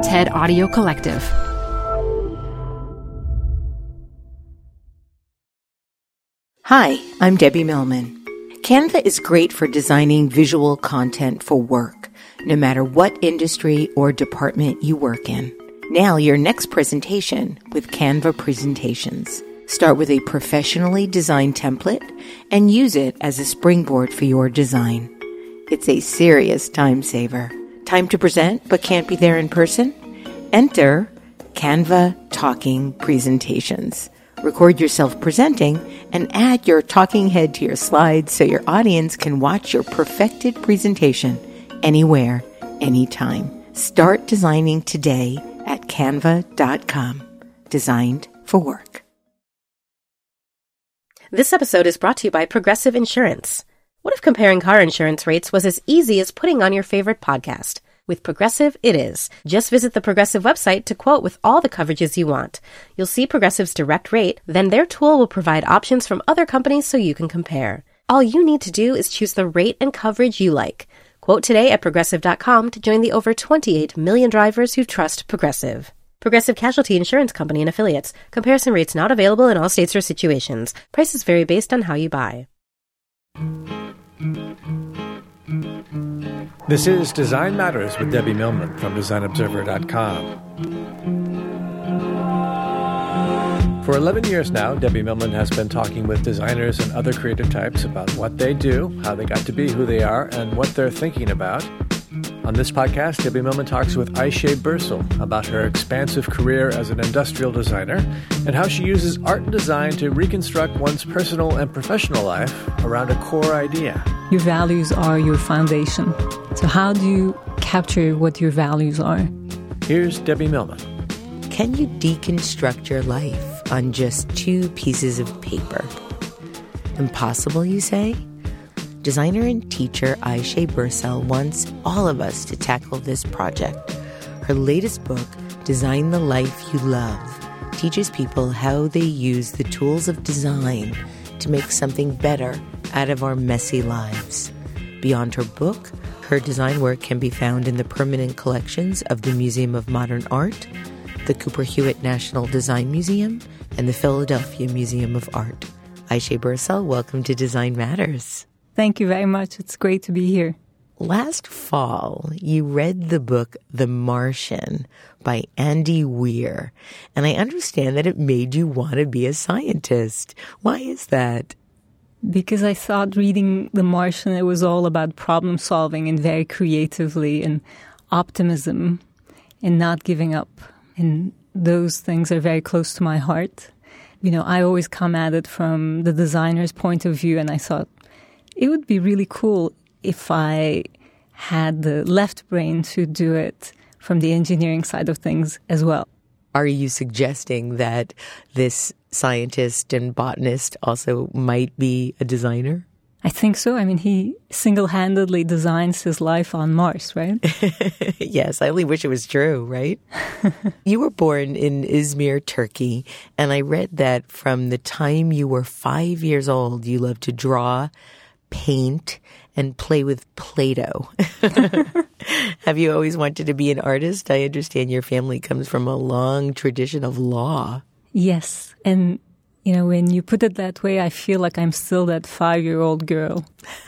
TED Audio Collective. Hi, I'm Debbie Millman. Canva is great for designing visual content for work, no matter what industry or department you work in. Now, your next presentation with Canva Presentations. Start with a professionally designed template and use it as a springboard for your design. It's a serious time saver. Time to present but can't be there in person? Enter Canva Talking Presentations. Record yourself presenting and add your talking head to your slides so your audience can watch your perfected presentation anywhere, anytime. Start designing today at canva.com. Designed for work. This episode is brought to you by Progressive Insurance. What if comparing car insurance rates was as easy as putting on your favorite podcast? With Progressive, it is. Just visit the Progressive website to quote with all the coverages you want. You'll see Progressive's direct rate, then their tool will provide options from other companies so you can compare. All you need to do is choose the rate and coverage you like. Quote today at Progressive.com to join the over 28 million drivers who trust Progressive. Progressive Casualty Insurance Company and Affiliates. Comparison rates not available in all states or situations. Prices vary based on how you buy. This is Design Matters with Debbie Millman from DesignObserver.com. For 11 years now, Debbie Millman has been talking with designers and other creative types about what they do, how they got to be who they are, and what they're thinking about. On this podcast, Debbie Millman talks with Ayşe Birsel about her expansive career as an industrial designer and how she uses art and design to reconstruct one's personal and professional life around a core idea. Your values are your foundation. So how do you capture what your values are? Here's Debbie Millman. Can you deconstruct your life on just 2 pieces of paper? Impossible, you say? Designer and teacher Ayşe Birsel wants all of us to tackle this project. Her latest book, Design the Life You Love, teaches people how they use the tools of design to make something better out of our messy lives. Beyond her book, her design work can be found in the permanent collections of the Museum of Modern Art, the Cooper Hewitt National Design Museum, and the Philadelphia Museum of Art. Ayşe Birsel, welcome to Design Matters. Thank you very much. It's great to be here. Last fall, you read the book The Martian by Andy Weir, and I understand that it made you want to be a scientist. Why is that? Because I thought reading The Martian, it was all about problem solving and very creatively and optimism and not giving up. And those things are very close to my heart. You know, I always come at it from the designer's point of view, and I thought, it would be really cool if I had the left brain to do it from the engineering side of things as well. Are you suggesting that this scientist and botanist also might be a designer? I think so. I mean, he single-handedly designs his life on Mars, right? Yes, I only wish it was true, right? You were born in Izmir, Turkey, and I read that from the time you were 5 years old, you loved to draw, paint, and play with Play-Doh. Have you always wanted to be an artist? I understand your family comes from a long tradition of law. Yes. And, you know, when you put it that way, I feel like I'm still that 5-year-old girl.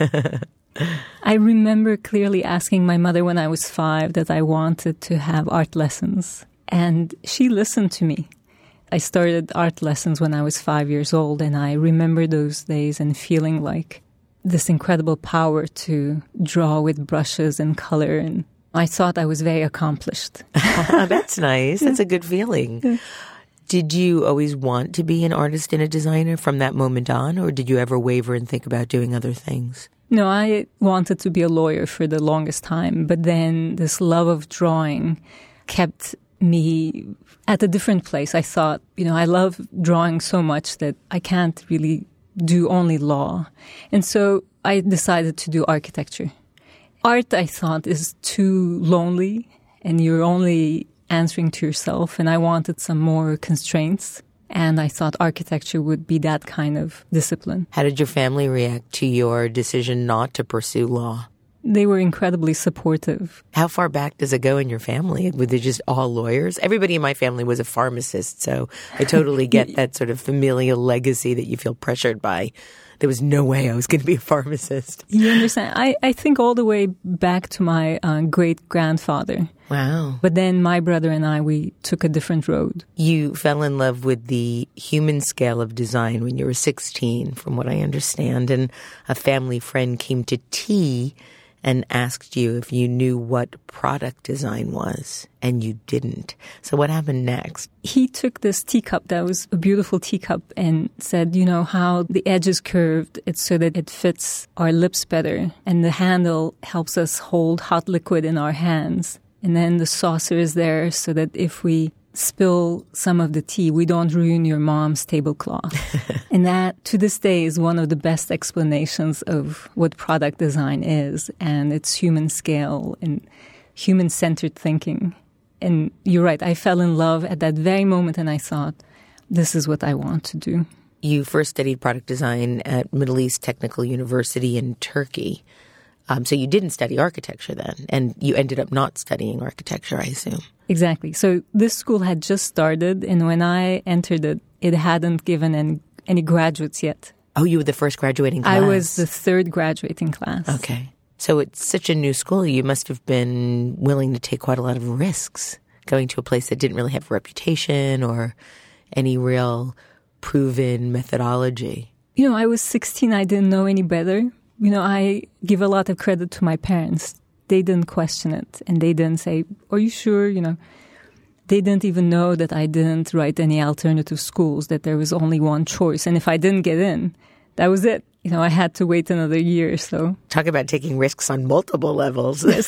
I remember clearly asking my mother when I was 5 that I wanted to have art lessons. And she listened to me. I started art lessons when I was 5 years old, and I remember those days and feeling like this incredible power to draw with brushes and color. And I thought I was very accomplished. That's nice. That's a good feeling. Yeah. Did you always want to be an artist and a designer from that moment on, or did you ever waver and think about doing other things? No, I wanted to be a lawyer for the longest time, but then this love of drawing kept me at a different place. I thought, you know, I love drawing so much that I can't really do only law. And so I decided to do architecture. Art, I thought, is too lonely, and you're only answering to yourself, and I wanted some more constraints. And I thought architecture would be that kind of discipline. How did your family react to your decision not to pursue law? They were incredibly supportive. How far back does it go in your family? Were they just all lawyers? Everybody in my family was a pharmacist, so I totally get that sort of familial legacy that you feel pressured by. There was no way I was going to be a pharmacist. You understand? I think all the way back to my great-grandfather. Wow. But then my brother and I, we took a different road. You fell in love with the human scale of design when you were 16, from what I understand, and a family friend came to tea and asked you if you knew what product design was, and you didn't. So what happened next? He took this teacup that was a beautiful teacup and said, you know, how the edge is curved, it's so that it fits our lips better, and the handle helps us hold hot liquid in our hands. And then the saucer is there so that if we spill some of the tea, we don't ruin your mom's tablecloth. And that, to this day, is one of the best explanations of what product design is. And it's human scale and human-centered thinking. And you're right, I fell in love at that very moment and I thought, this is what I want to do. You first studied product design at Middle East Technical University in Turkey. So you didn't study architecture then, and you ended up not studying architecture, I assume. Exactly. So this school had just started, and when I entered it, it hadn't given any graduates yet. Oh, you were the first graduating class? I was the third graduating class. Okay. So it's such a new school. You must have been willing to take quite a lot of risks, going to a place that didn't really have a reputation or any real proven methodology. You know, I was 16. I didn't know any better. You know, I give a lot of credit to my parents. They didn't question it, and they didn't say, are you sure? You know, they didn't even know that I didn't write any alternative schools, that there was only one choice. And if I didn't get in, that was it. You know, I had to wait another year or so. Talk about taking risks on multiple levels. Yes.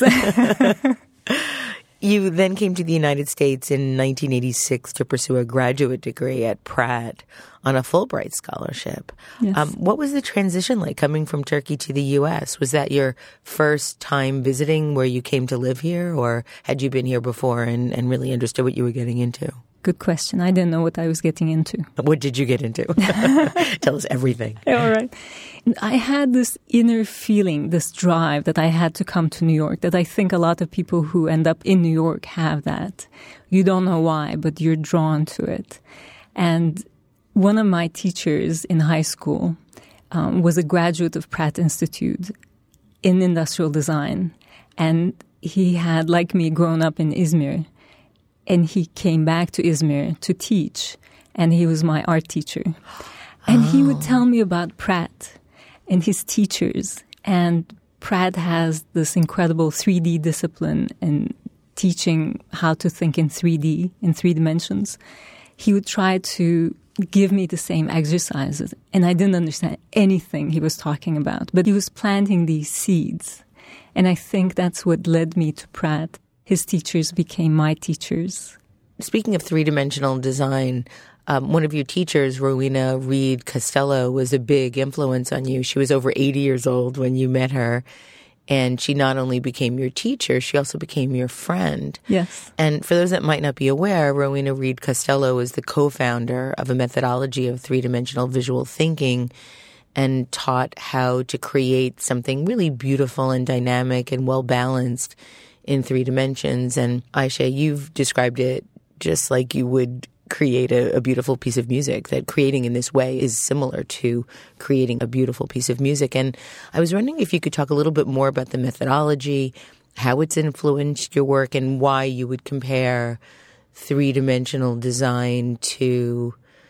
You then came to the United States in 1986 to pursue a graduate degree at Pratt on a Fulbright scholarship. Yes. What was the transition like coming from Turkey to the U.S.? Was that your first time visiting where you came to live here, or had you been here before and really understood what you were getting into? Good question. I didn't know what I was getting into. What did you get into? Tell us everything. All right. I had this inner feeling, this drive that I had to come to New York, that I think a lot of people who end up in New York have that. You don't know why, but you're drawn to it. And one of my teachers in high school was a graduate of Pratt Institute in industrial design. And he had, like me, grown up in Izmir. And he came back to Izmir to teach, and he was my art teacher. And he would tell me about Pratt and his teachers. And Pratt has this incredible 3D discipline in teaching how to think in 3D, in 3 dimensions. He would try to give me the same exercises, and I didn't understand anything he was talking about. But he was planting these seeds, and I think that's what led me to Pratt. His teachers became my teachers. Speaking of three-dimensional design, one of your teachers, Rowena Reed Costello, was a big influence on you. She was over 80 years old when you met her, and she not only became your teacher, she also became your friend. Yes. And for those that might not be aware, Rowena Reed Costello is the co-founder of a methodology of three-dimensional visual thinking and taught how to create something really beautiful and dynamic and well-balanced in 3 dimensions. And Aisha, you've described it just like you would create a beautiful piece of music, that creating in this way is similar to creating a beautiful piece of music. And I was wondering if you could talk a little bit more about the methodology, how it's influenced your work, and why you would compare 3-dimensional design to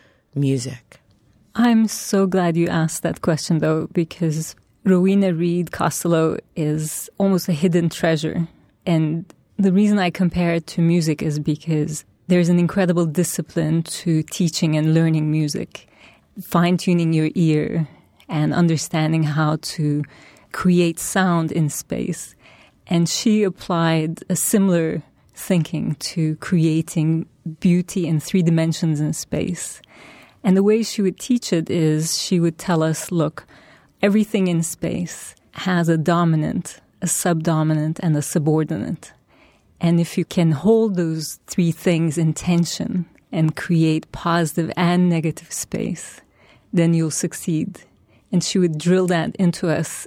music. I'm so glad you asked that question, though, because Rowena Reed Costello is almost a hidden treasure. And the reason I compare it to music is because there's an incredible discipline to teaching and learning music, fine-tuning your ear and understanding how to create sound in space. And she applied a similar thinking to creating beauty in 3 dimensions in space. And the way she would teach it is she would tell us, look, everything in space has a dominant, a subdominant, and a subordinate. And if you can hold those 3 things in tension and create positive and negative space, then you'll succeed. And she would drill that into us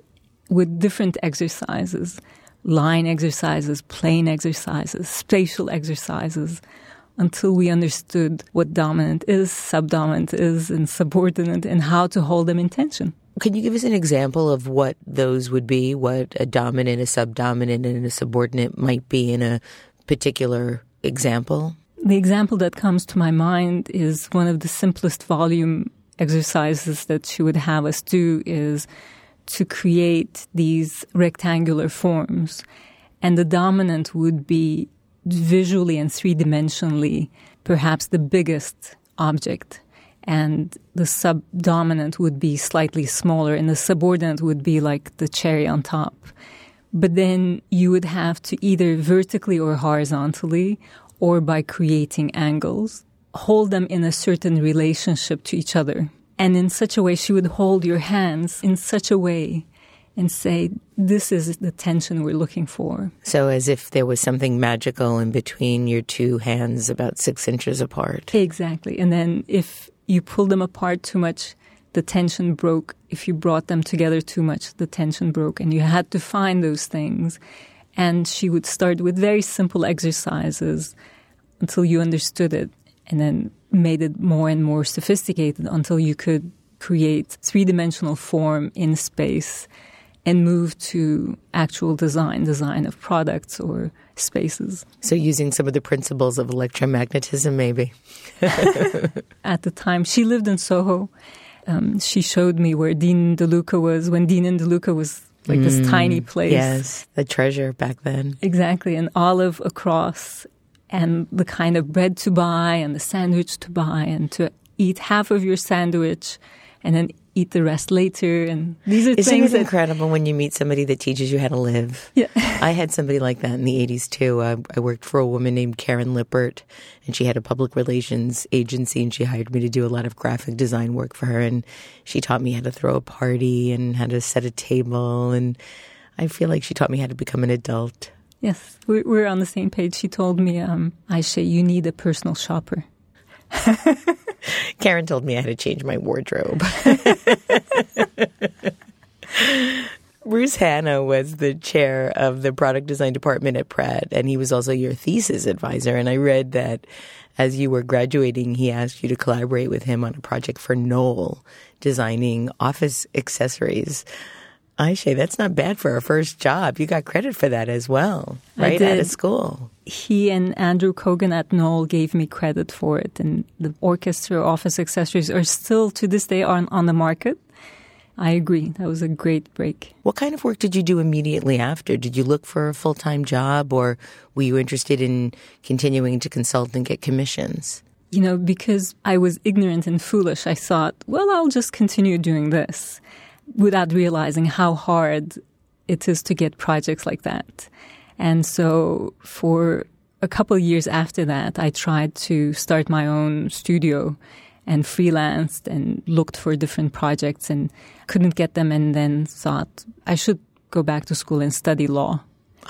with different exercises, line exercises, plane exercises, spatial exercises, until we understood what dominant is, subdominant is, and subordinate, and how to hold them in tension. Can you give us an example of what those would be, what a dominant, a subdominant, and a subordinate might be in a particular example? The example that comes to my mind is one of the simplest volume exercises that she would have us do is to create these rectangular forms. And the dominant would be visually and three-dimensionally perhaps the biggest object. And the subdominant would be slightly smaller, and the subordinate would be like the cherry on top. But then you would have to either vertically or horizontally, or by creating angles, hold them in a certain relationship to each other. And in such a way, she would hold your hands in such a way and say, this is the tension we're looking for. So as if there was something magical in between your two hands about 6 inches apart. Exactly. And then if you pulled them apart too much, the tension broke. If you brought them together too much, the tension broke. And you had to find those things. And she would start with very simple exercises until you understood it, and then made it more and more sophisticated until you could create three-dimensional form in space and move to actual design of products or spaces. So using some of the principles of electromagnetism, maybe. At the time, she lived in Soho. She showed me where Dean DeLuca was, when Dean and DeLuca was like this tiny place. Yes, the treasure back then. Exactly, an olive across, and the kind of bread to buy and the sandwich to buy, and to eat half of your sandwich and then eat the rest later. And these are Isn't things it incredible when you meet somebody that teaches you how to live? Yeah. I had somebody like that in the 80s too. I worked for a woman named Karen Lippert, and she had a public relations agency, and she hired me to do a lot of graphic design work for her. And she taught me how to throw a party and how to set a table. And I feel like she taught me how to become an adult. Yes, we're on the same page. She told me, Aisha, you need a personal shopper. Karen told me I had to change my wardrobe. Bruce Hanna was the chair of the product design department at Pratt, and he was also your thesis advisor. And I read that as you were graduating, he asked you to collaborate with him on a project for Knoll, designing office accessories. Aisha, that's not bad for a first job. You got credit for that as well, right out of school. He and Andrew Kogan at Knoll gave me credit for it. And the orchestra office accessories are still, to this day, on the market. I agree. That was a great break. What kind of work did you do immediately after? Did you look for a full-time job, or were you interested in continuing to consult and get commissions? You know, because I was ignorant and foolish, I thought, well, I'll just continue doing this, without realizing how hard it is to get projects like that. And so for a couple of years after that, I tried to start my own studio and freelanced and looked for different projects and couldn't get them, and then thought I should go back to school and study law.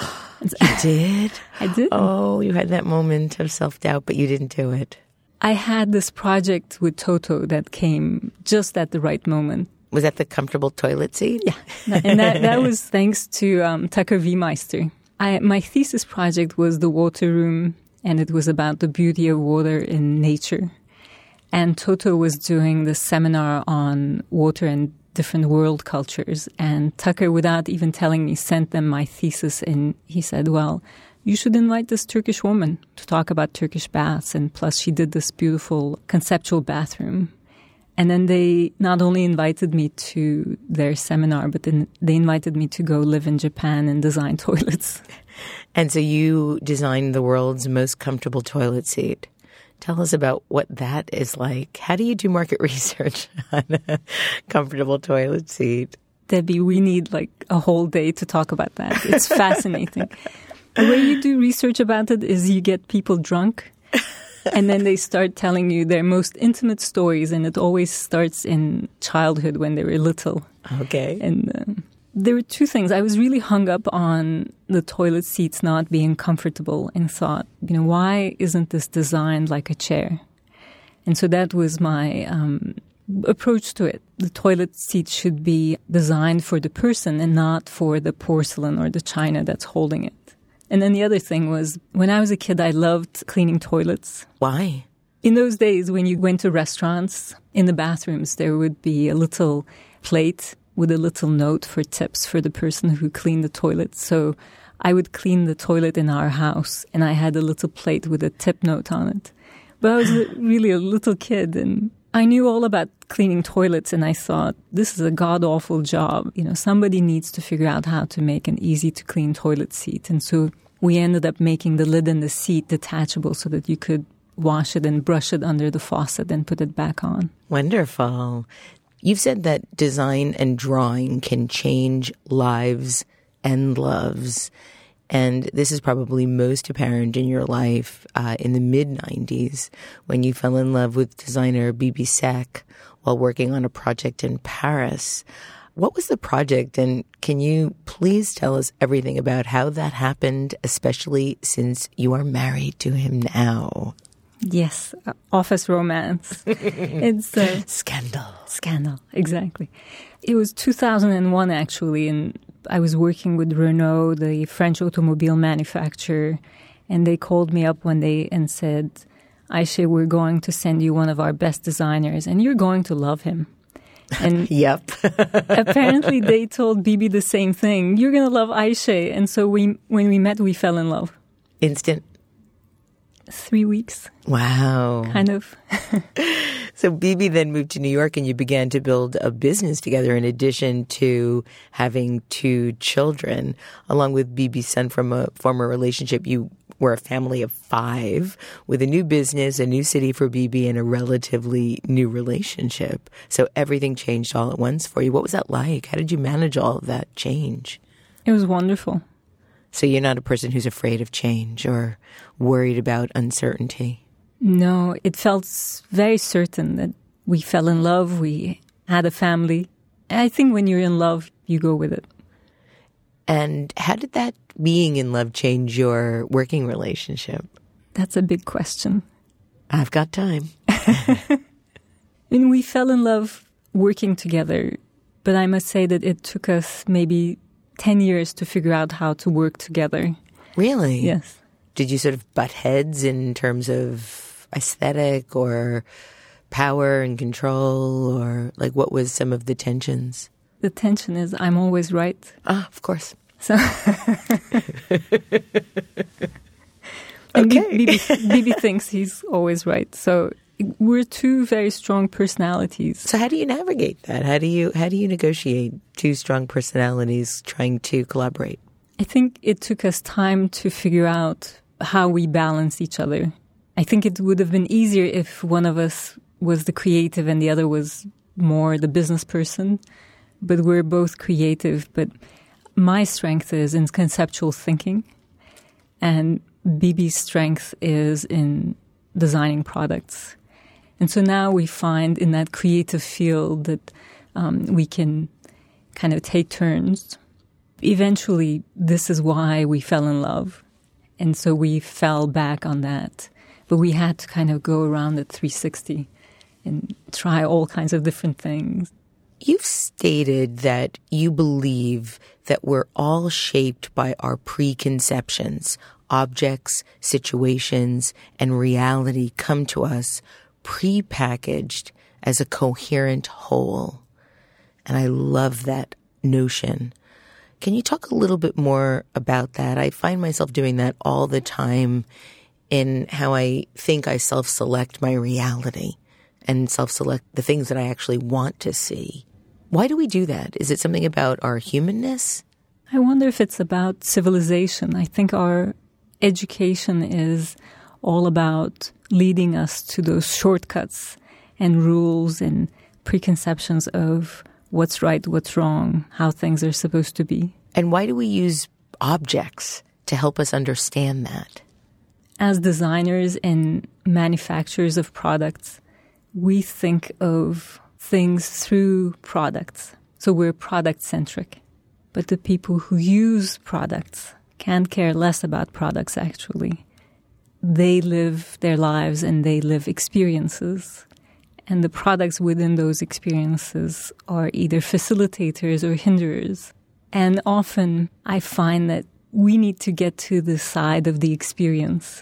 You did? I did. Oh, you had that moment of self-doubt, but you didn't do it. I had this project with Toto that came just at the right moment. Was that the comfortable toilet seat? Yeah. And that was thanks to Tucker V. Meister. My thesis project was the water room, and it was about the beauty of water in nature. And Toto was doing the seminar on water and different world cultures. And Tucker, without even telling me, sent them my thesis. And he said, well, you should invite this Turkish woman to talk about Turkish baths. And plus, she did this beautiful conceptual bathroom. And then they not only invited me to their seminar, but then they invited me to go live in Japan and design toilets. And so you designed the world's most comfortable toilet seat. Tell us about what that is like. How do you do market research on a comfortable toilet seat? Debbie, we need like a whole day to talk about that. It's fascinating. The way you do research about it is you get people drunk. And then they start telling you their most intimate stories, and it always starts in childhood when they were little. Okay. And there were two things. I was really hung up on the toilet seats not being comfortable, and thought, why isn't this designed like a chair? And so that was my approach to it. The toilet seat should be designed for the person and not for the porcelain or the china that's holding it. And then the other thing was, when I was a kid, I loved cleaning toilets. Why? In those days, when you went to restaurants, in the bathrooms, there would be a little plate with a little note for tips for the person who cleaned the toilet. So I would clean the toilet in our house, and I had a little plate with a tip note on it. But I was really a little kid, and I knew all about cleaning toilets, and I thought, this is a god-awful job. You know, somebody needs to figure out how to make an easy-to-clean toilet seat. And so we ended up making the lid and the seat detachable so that you could wash it and brush it under the faucet and put it back on. Wonderful. You've said that design and drawing can change lives and loves. And this is probably most apparent in your life in the mid-90s when you fell in love with designer Bibi Seck while working on a project in Paris. What was the project, and can you please tell us everything about how that happened, especially since you are married to him now? Yes, office romance. It's a Scandal. Scandal, exactly. It was 2001, actually, and I was working with Renault, the French automobile manufacturer, and they called me up one day and said, Aisha, we're going to send you one of our best designers, and you're going to love him. And Yep. apparently they told Bibi the same thing. You're going to love Aisha. And so when we met, we fell in love. Instant. 3 weeks. Wow. Kind of. So Bibi then moved to New York and you began to build a business together in addition to having 2 children. Along with Bibi's son from a former relationship, you were a family of 5 with a new business, a new city for Bibi, and a relatively new relationship. So everything changed all at once for you. What was that like? How did you manage all of that change? It was wonderful. So you're not a person who's afraid of change or worried about uncertainty? No, it felt very certain that we fell in love, we had a family. I think when you're in love, you go with it. And how did that being in love change your working relationship? That's a big question. I've got time. And we fell in love working together, but I must say that it took us maybe 10 years to figure out how to work together. Really? Yes. Did you sort of butt heads in terms of aesthetic or power and control, or like what was some of the tensions? The tension is I'm always right. Ah, of course. So Okay. Bibi thinks he's always right. So we're 2 very strong personalities. So how do you navigate that? How do you negotiate 2 strong personalities trying to collaborate? I think it took us time to figure out how we balance each other. I think it would have been easier if one of us was the creative and the other was more the business person. But we're both creative. But my strength is in conceptual thinking, and Bibi's strength is in designing products. And so now we find in that creative field that we can kind of take turns. Eventually, this is why we fell in love. And so we fell back on that. But we had to kind of go around at 360 and try all kinds of different things. You've stated that you believe that we're all shaped by our preconceptions. Objects, situations, and reality come to us prepackaged as a coherent whole. And I love that notion. Can you talk a little bit more about that? I find myself doing that all the time in how I think I self-select my reality and self-select the things that I actually want to see. Why do we do that? Is it something about our humanness? I wonder if it's about civilization. I think our education is all about leading us to those shortcuts and rules and preconceptions of what's right, what's wrong, how things are supposed to be. And why do we use objects to help us understand that? As designers and manufacturers of products, we think of things through products. So we're product-centric. But the people who use products can't care less about products, actually. They live their lives and they live experiences. And the products within those experiences are either facilitators or hinderers. And often I find that we need to get to the side of the experience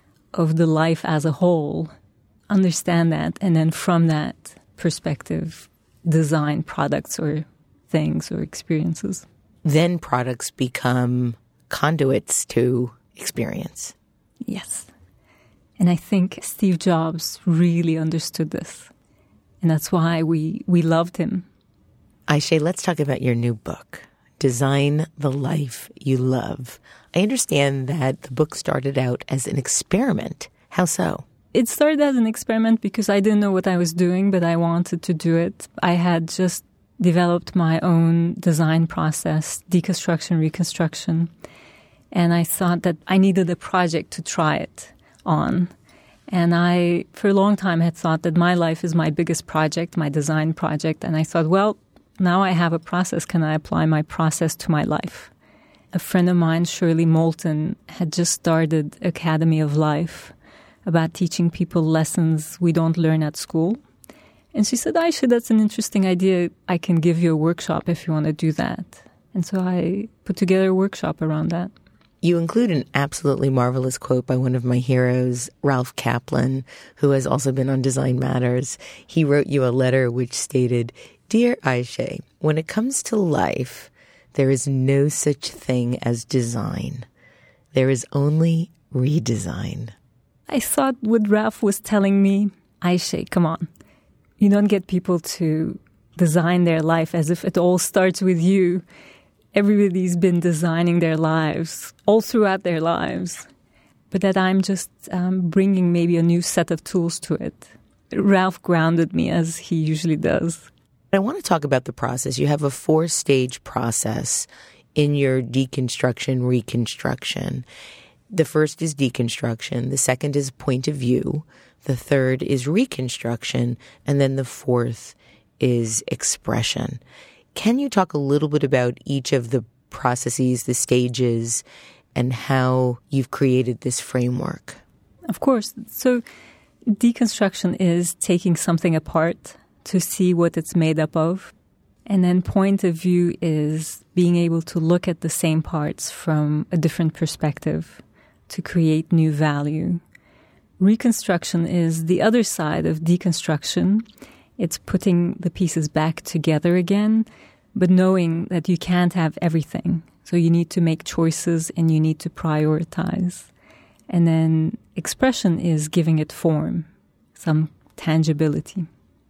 of the life as a whole, understand that, and then from that perspective, design products or things or experiences. Then products become conduits to experience. Yes. And I think Steve Jobs really understood this. And that's why we loved him. Aishay, let's talk about your new book, Design the Life You Love. I understand that the book started out as an experiment. How so? It started as an experiment because I didn't know what I was doing, but I wanted to do it. I had just developed my own design process, deconstruction, reconstruction. And I thought that I needed a project to try it on. And I, for a long time, had thought that my life is my biggest project, my design project. And I thought, well, now I have a process. Can I apply my process to my life? A friend of mine, Shirley Moulton, had just started Academy of Life about teaching people lessons we don't learn at school. And she said, Aisha, that's an interesting idea. I can give you a workshop if you want to do that. And so I put together a workshop around that. You include an absolutely marvelous quote by one of my heroes, Ralph Kaplan, who has also been on Design Matters. He wrote you a letter which stated, "Dear Aisha, when it comes to life, there is no such thing as design. There is only redesign." I thought what Ralph was telling me, Aisha, come on. You don't get people to design their life as if it all starts with you. Everybody's been designing their lives all throughout their lives. But that I'm just bringing maybe a new set of tools to it. Ralph grounded me as he usually does. I want to talk about the process. You have a 4-stage process in your deconstruction, reconstruction. The first is deconstruction. The second is point of view. The third is reconstruction. And then the fourth is expression. Can you talk a little bit about each of the processes, the stages, and how you've created this framework? Of course. So deconstruction is taking something apart to see what it's made up of. And then point of view is being able to look at the same parts from a different perspective to create new value. Reconstruction is the other side of deconstruction. It's putting the pieces back together again, but knowing that you can't have everything. So you need to make choices and you need to prioritize. And then expression is giving it form, some tangibility.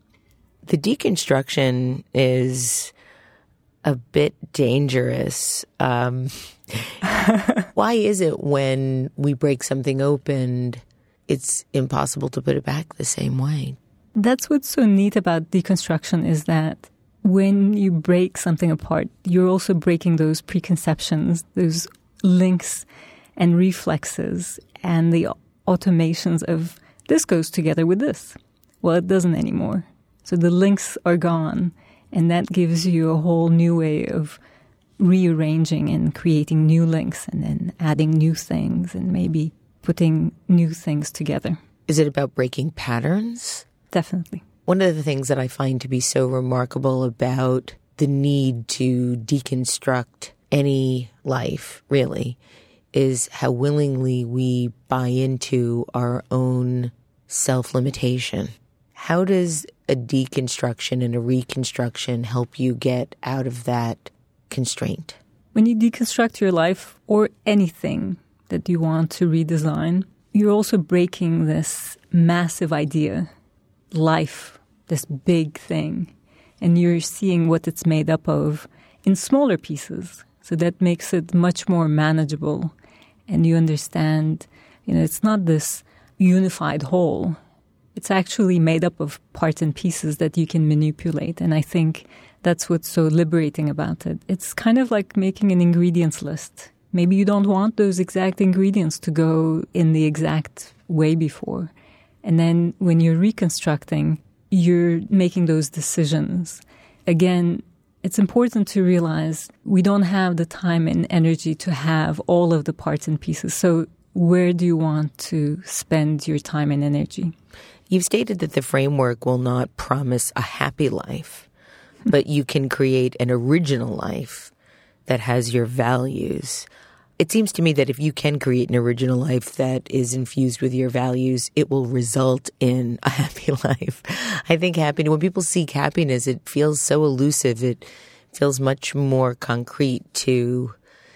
The deconstruction is a bit dangerous. Why is it when we break something open, it's impossible to put it back the same way? That's what's so neat about deconstruction is that when you break something apart, you're also breaking those preconceptions, those links and reflexes and the automations of this goes together with this. Well, it doesn't anymore. So the links are gone, and that gives you a whole new way of rearranging and creating new links and then adding new things and maybe putting new things together. Is it about breaking patterns? Definitely. One of the things that I find to be so remarkable about the need to deconstruct any life, really, is how willingly we buy into our own self-limitation. How does a deconstruction and a reconstruction help you get out of that constraint? When you deconstruct your life or anything that you want to redesign, you're also breaking this massive idea, life, this big thing, and you're seeing what it's made up of in smaller pieces. So that makes it much more manageable. And you understand, it's not this unified whole. It's actually made up of parts and pieces that you can manipulate. And I think that's what's so liberating about it. It's kind of like making an ingredients list. Maybe you don't want those exact ingredients to go in the exact way before. And then when you're reconstructing, you're making those decisions. Again, it's important to realize we don't have the time and energy to have all of the parts and pieces. So where do you want to spend your time and energy? You've stated that the framework will not promise a happy life, but you can create an original life that has your values. It seems to me that if you can create an original life that is infused with your values, it will result in a happy life. I think happiness, when people seek happiness, it feels so elusive. It feels much more concrete to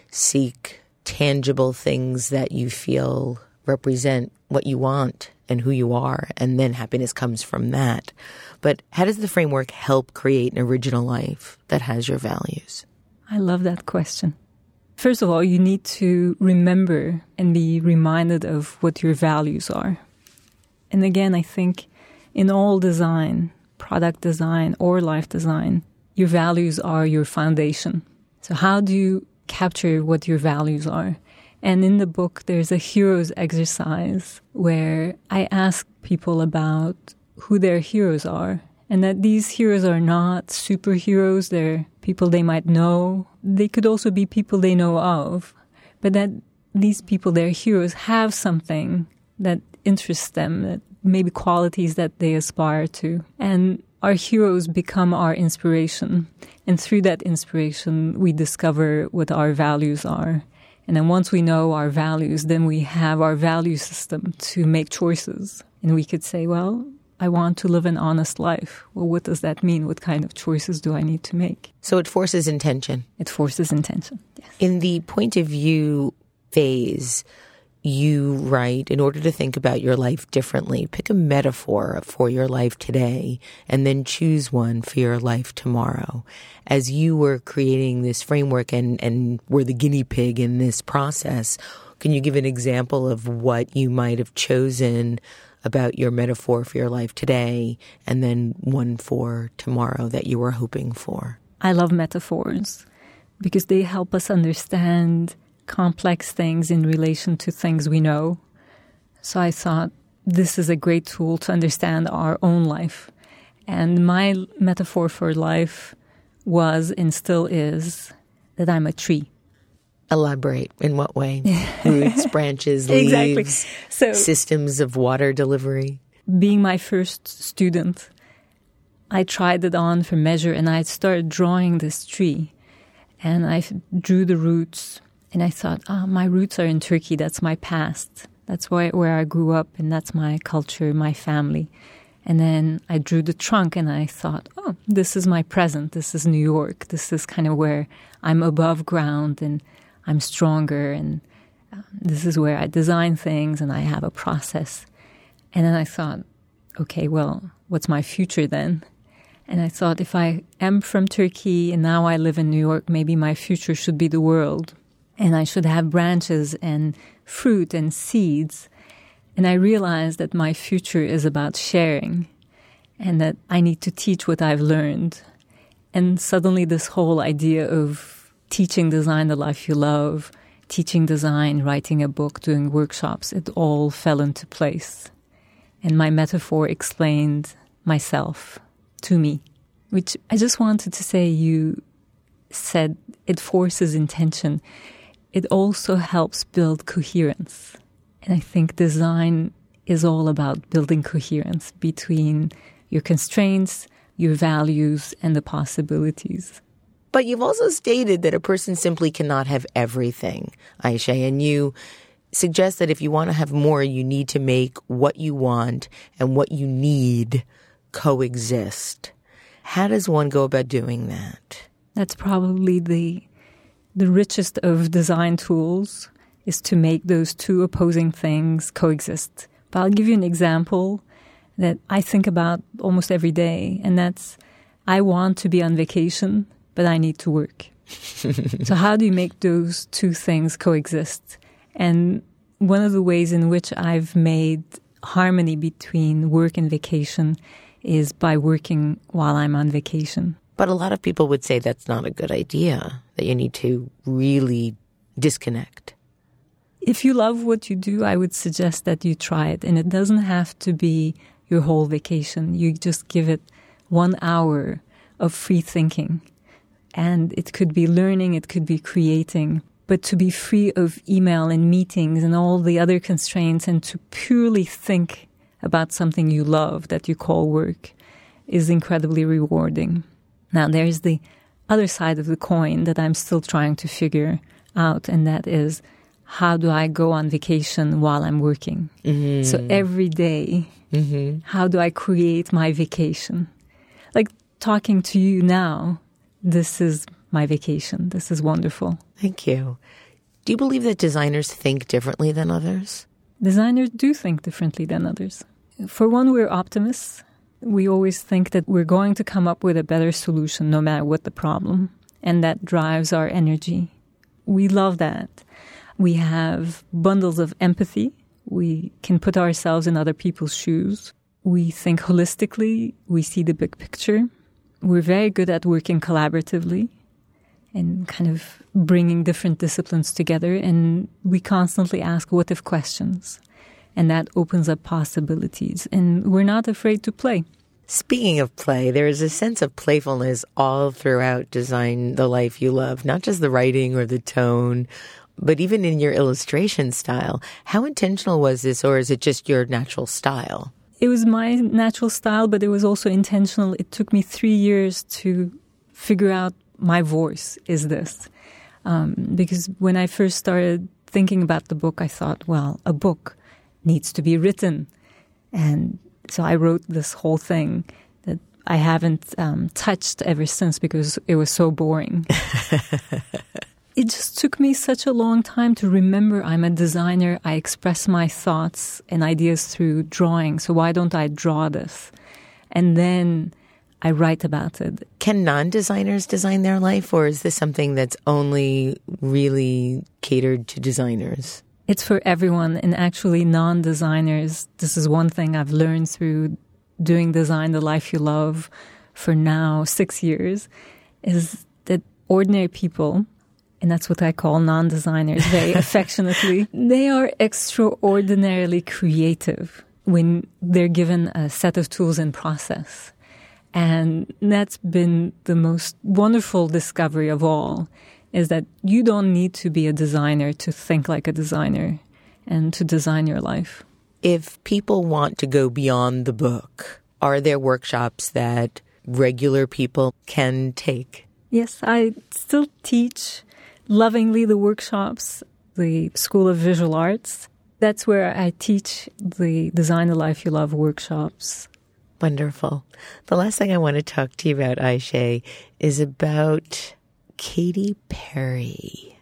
seek tangible things that you feel represent what you want and who you are, and then happiness comes from that. But how does the framework help create an original life that has your values? I love that question. First of all, you need to remember and be reminded of what your values are. And again, I think in all design, product design or life design, your values are your foundation. So how do you capture what your values are? And in the book, there's a heroes exercise where I ask people about who their heroes are, and that these heroes are not superheroes. They're people they might know. They could also be people they know of, but that these people, their heroes, have something that interests them, that maybe qualities that they aspire to. And our heroes become our inspiration. And through that inspiration, we discover what our values are. And then once we know our values, then we have our value system to make choices. And we could say, well, I want to live an honest life. Well, what does that mean? What kind of choices do I need to make? So it forces intention. It forces intention, yes. In the point of view phase, you write, in order to think about your life differently, pick a metaphor for your life today and then choose one for your life tomorrow. As you were creating this framework and were the guinea pig in this process, can you give an example of what you might have chosen about your metaphor for your life today and then one for tomorrow that you were hoping for? I love metaphors because they help us understand complex things in relation to things we know. So I thought this is a great tool to understand our own life. And my metaphor for life was and still is that I'm a tree. Elaborate. In what way? Roots, branches, leaves, exactly. So, systems of water delivery? Being my first student, I tried it on for measure and I started drawing this tree. And I drew the roots and I thought, my roots are in Turkey. That's my past. That's where I grew up and that's my culture, my family. And then I drew the trunk and I thought, this is my present. This is New York. This is kind of where I'm above ground and I'm stronger, and this is where I design things and I have a process. And then I thought, okay, well, what's my future then? And I thought, if I am from Turkey and now I live in New York, maybe my future should be the world. And I should have branches and fruit and seeds. And I realized that my future is about sharing and that I need to teach what I've learned. And suddenly this whole idea of teaching design the life you love, teaching design, writing a book, doing workshops, it all fell into place. And my metaphor explained myself to me, which I just wanted to say, you said it forces intention. It also helps build coherence. And I think design is all about building coherence between your constraints, your values, and the possibilities. But you've also stated that a person simply cannot have everything, Ayşe, and you suggest that if you want to have more, you need to make what you want and what you need coexist. How does one go about doing that? That's probably the richest of design tools, is to make those two opposing things coexist. But I'll give you an example that I think about almost every day, and that's I want to be on vacation, but I need to work. So how do you make those two things coexist? And one of the ways in which I've made harmony between work and vacation is by working while I'm on vacation. But a lot of people would say that's not a good idea, that you need to really disconnect. If you love what you do, I would suggest that you try it. And it doesn't have to be your whole vacation. You just give it 1 hour of free thinking. And it could be learning, it could be creating. but to be free of email and meetings and all the other constraints and to purely think about something you love that you call work is incredibly rewarding. Now, there's the other side of the coin that I'm still trying to figure out, and that is, how do I go on vacation while I'm working? Mm-hmm. So every day, how do I create my vacation? Like talking to you now, this is my vacation. This is wonderful. Thank you. Do you believe that designers think differently than others? Designers do think differently than others. For one, we're optimists. We always think that we're going to come up with a better solution no matter what the problem, and that drives our energy. We love that. We have bundles of empathy. We can put ourselves in other people's shoes. We think holistically. We see the big picture. We're very good at working collaboratively and kind of bringing different disciplines together. And we constantly ask what-if questions. And that opens up possibilities. And we're not afraid to play. Speaking of play, there is a sense of playfulness all throughout Design the Life You Love, not just the writing or the tone, but even in your illustration style. How intentional was this, or is it just your natural style? It was my natural style, but it was also intentional. It took me 3 years to figure out my voice is this. Because when I first started thinking about the book, I thought, well, a book needs to be written. And so I wrote this whole thing that I haven't touched ever since because it was so boring. It just took me such a long time to remember I'm a designer. I express my thoughts and ideas through drawing. So why don't I draw this? And then I write about it. Can non-designers design their life, or is this something that's only really catered to designers? It's for everyone, and actually non-designers, this is one thing I've learned through doing Design the Life You Love for now 6 years, is that ordinary people, and that's what I call non-designers very affectionately, they are extraordinarily creative when they're given a set of tools and process. And that's been the most wonderful discovery of all, is that you don't need to be a designer to think like a designer and to design your life. If people want to go beyond the book, are there workshops that regular people can take? Yes, I still teach lovingly the workshops, the School of Visual Arts. That's where I teach the Design the Life You Love workshops. Wonderful. The last thing I want to talk to you about, Ayşe, is about Katy Perry.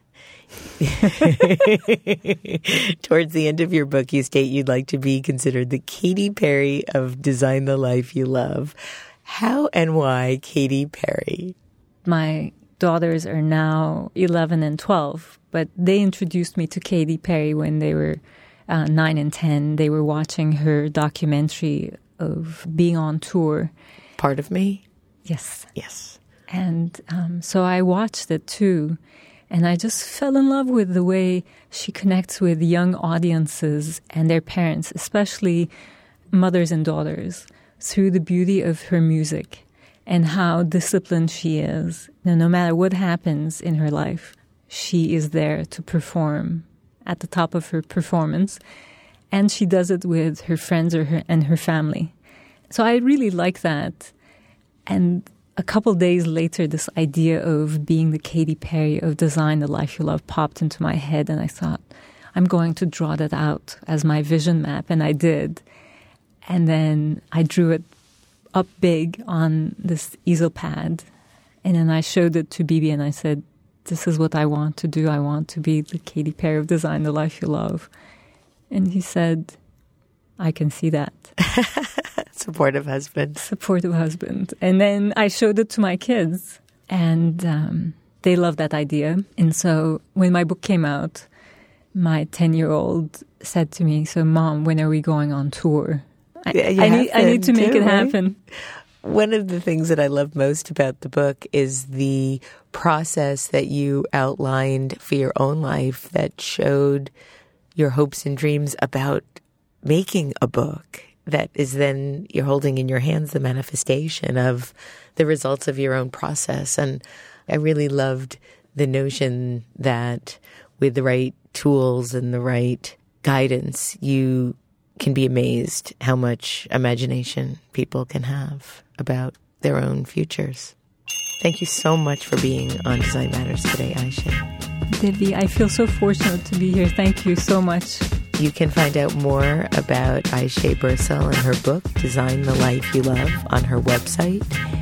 Towards the end of your book, you state you'd like to be considered the Katy Perry of Design the Life You Love. How and why Katy Perry? My daughters are now 11 and 12, but they introduced me to Katy Perry when they were 9 and 10. They were watching her documentary of being on tour. Part of Me? Yes. Yes. And so I watched it too, and I just fell in love with the way she connects with young audiences and their parents, especially mothers and daughters, through the beauty of her music and how disciplined she is. No matter what happens in her life, she is there to perform at the top of her performance, and she does it with her friends and her family. So I really like that. And a couple days later, this idea of being the Katy Perry of Design the Life You Love popped into my head, and I thought, I'm going to draw that out as my vision map, and I did. And then I drew it up big on this easel pad, and then I showed it to Bibi, and I said, this is what I want to do. I want to be the Katy Perry of Design the Life You Love. And he said, I can see that. Supportive husband. Supportive husband. And then I showed it to my kids, and they loved that idea. And so when my book came out, my 10-year-old said to me, so Mom, when are we going on tour? I need to make it happen. One of the things that I love most about the book is the process that you outlined for your own life that showed your hopes and dreams about making a book that is then you're holding in your hands the manifestation of the results of your own process. And I really loved the notion that with the right tools and the right guidance, you can be amazed how much imagination people can have about their own futures. Thank you so much for being on Design Matters today, Aisha. Debbie, I feel so fortunate to be here. Thank you so much. You can find out more about Aisha Birsel and her book, Design the Life You Love, on her website,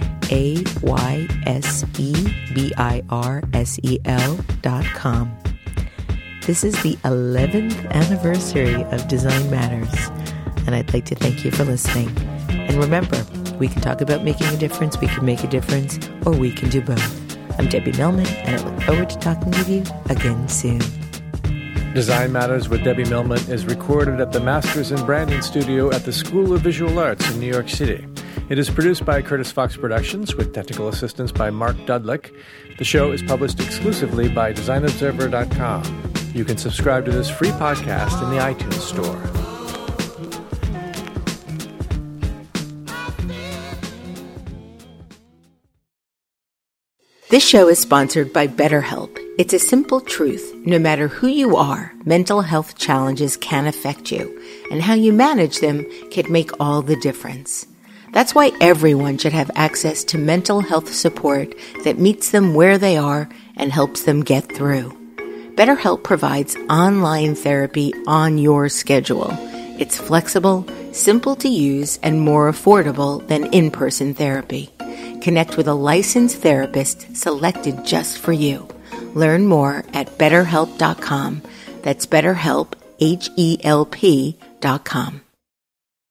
aysebirsel.com. This is the 11th anniversary of Design Matters, and I'd like to thank you for listening. And remember, we can talk about making a difference, we can make a difference, or we can do both. I'm Debbie Millman, and I look forward to talking with you again soon. Design Matters with Debbie Millman is recorded at the Masters in Branding Studio at the School of Visual Arts in New York City. It is produced by Curtis Fox Productions with technical assistance by Mark Dudlick. The show is published exclusively by DesignObserver.com. You can subscribe to this free podcast in the iTunes Store. This show is sponsored by BetterHelp. It's a simple truth. No matter who you are, mental health challenges can affect you, and how you manage them can make all the difference. That's why everyone should have access to mental health support that meets them where they are and helps them get through. BetterHelp provides online therapy on your schedule. It's flexible, simple to use, and more affordable than in-person therapy. Connect with a licensed therapist selected just for you. Learn more at BetterHelp.com. That's BetterHelp, HELP.com.